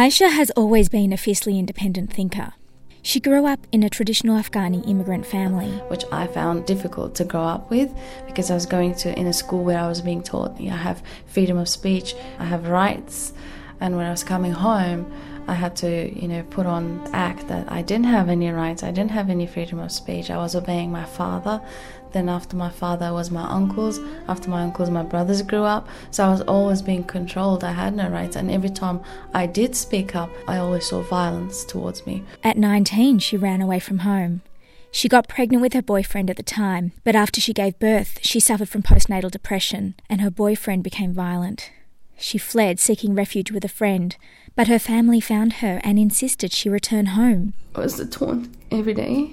Aisha has always been a fiercely independent thinker. She grew up in a traditional Afghani immigrant family, which I found difficult to grow up with because I was going to in a school where I was being taught I have freedom of speech, I have rights, and when I was coming home I had to, put on act that I didn't have any rights, I didn't have any freedom of speech. I was obeying my father. Then after my father was my uncles. After my uncles, my brothers grew up. So I was always being controlled. I had no rights. And every time I did speak up, I always saw violence towards me. At 19, she ran away from home. She got pregnant with her boyfriend at the time, but after she gave birth, she suffered from postnatal depression and her boyfriend became violent. She fled, seeking refuge with a friend, but her family found her and insisted she return home. I was the taunt every day,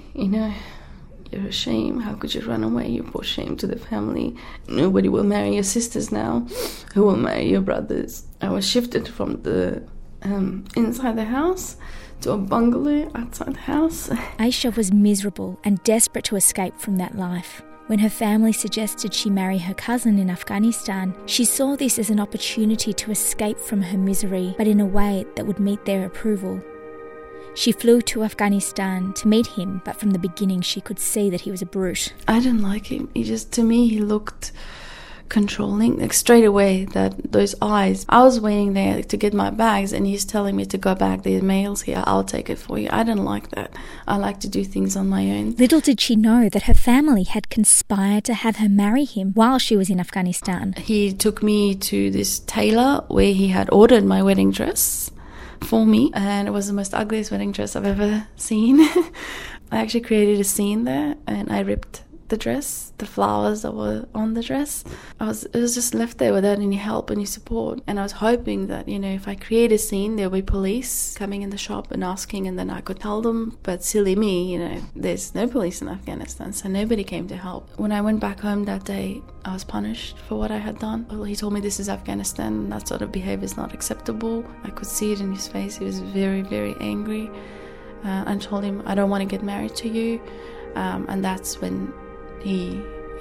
You're a shame. How could you run away? You brought shame to the family. Nobody will marry your sisters now. Who will marry your brothers? I was shifted from the inside the house to a bungalow outside the house. Aisha was miserable and desperate to escape from that life. When her family suggested she marry her cousin in Afghanistan, she saw this as an opportunity to escape from her misery, but in a way that would meet their approval. She flew to Afghanistan to meet him, but from the beginning she could see that he was a brute. I didn't like him. To me, he looked controlling, straight away, those eyes. I was waiting there to get my bags and he's telling me to go back. The mail's here, I'll take it for you. I didn't like that. I like to do things on my own. Little did she know that her family had conspired to have her marry him while she was in Afghanistan. He took me to this tailor where he had ordered my wedding dress for me, and it was the most ugliest wedding dress I've ever seen. I actually created a scene there and I ripped the dress, the flowers that were on the dress. It was just left there without any help, any support. And I was hoping that, if I create a scene, there'll be police coming in the shop and asking, and then I could tell them. But silly me, there's no police in Afghanistan, so nobody came to help. When I went back home that day, I was punished for what I had done. Well, he told me this is Afghanistan, and that sort of behavior is not acceptable. I could see it in his face. He was very, very angry. And told him, I don't want to get married to you. And that's when he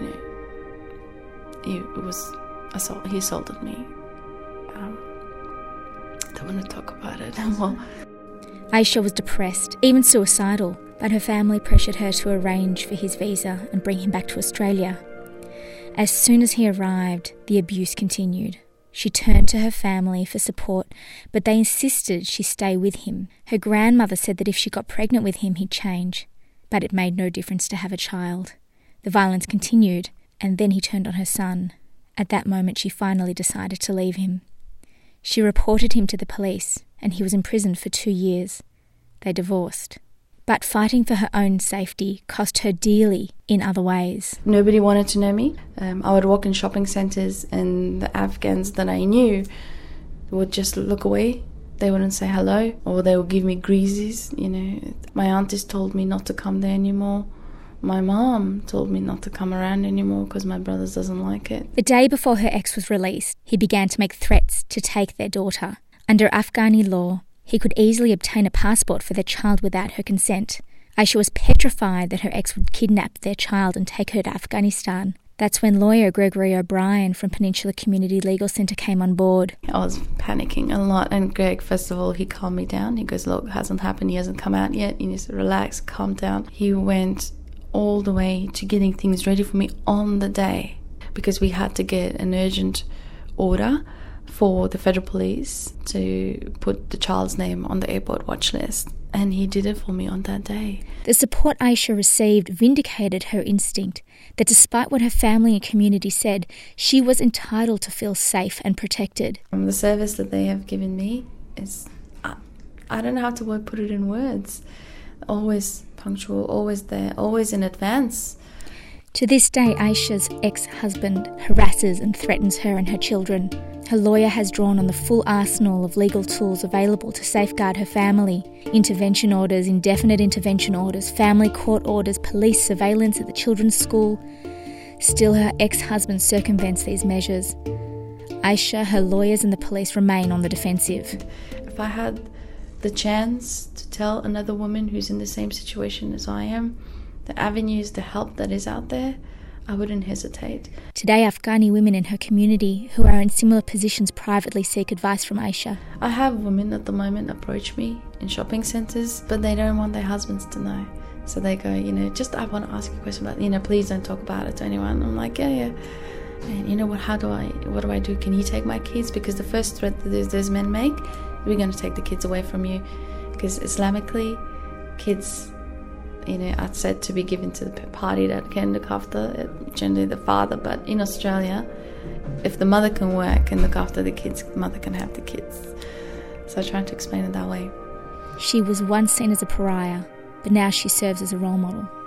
assaulted me. Don't want to talk about it. Well, Aisha was depressed, even suicidal, but her family pressured her to arrange for his visa and bring him back to Australia. As soon as he arrived, the abuse continued. She turned to her family for support, but they insisted she stay with him. Her grandmother said that if she got pregnant with him, he'd change, but it made no difference to have a child. The violence continued, and then he turned on her son. At that moment, she finally decided to leave him. She reported him to the police, and he was imprisoned for 2 years. They divorced. But fighting for her own safety cost her dearly in other ways. Nobody wanted to know me. I would walk in shopping centres, and the Afghans that I knew would just look away. They wouldn't say hello, or they would give me greases. My aunties told me not to come there anymore. My mom told me not to come around anymore because my brother doesn't like it. The day before her ex was released, he began to make threats to take their daughter. Under Afghani law, he could easily obtain a passport for their child without her consent. Aisha was petrified that her ex would kidnap their child and take her to Afghanistan. That's when lawyer Gregory O'Brien from Peninsula Community Legal Centre came on board. I was panicking a lot, and Greg, first of all, he calmed me down. He goes, look, it hasn't happened, he hasn't come out yet, you need to relax, calm down. He went all the way to getting things ready for me on the day, because we had to get an urgent order for the federal police to put the child's name on the airport watch list, and he did it for me on that day. The support Aisha received vindicated her instinct that despite what her family and community said, she was entitled to feel safe and protected. The service that they have given me is, I don't know how to put it in words. Always punctual, always there, always in advance. To this day, Aisha's ex-husband harasses and threatens her and her children. Her lawyer has drawn on the full arsenal of legal tools available to safeguard her family. Intervention orders, indefinite intervention orders, family court orders, police surveillance at the children's school. Still, her ex-husband circumvents these measures. Aisha, her lawyers and the police remain on the defensive. If I had the chance to tell another woman who's in the same situation as I am, the avenues, the help that is out there, I wouldn't hesitate. Today, Afghani women in her community who are in similar positions privately seek advice from Aisha. I have women at the moment approach me in shopping centres, but they don't want their husbands to know. So they go, I want to ask you a question about, please don't talk about it to anyone. I'm like, yeah. And what do I do? Can you take my kids? Because the first threat that those men make, we're going to take the kids away from you. Because Islamically, kids, are said to be given to the party that can look after, generally the father. But in Australia, if the mother can work and look after the kids, the mother can have the kids. So I try to explain it that way. She was once seen as a pariah, but now she serves as a role model.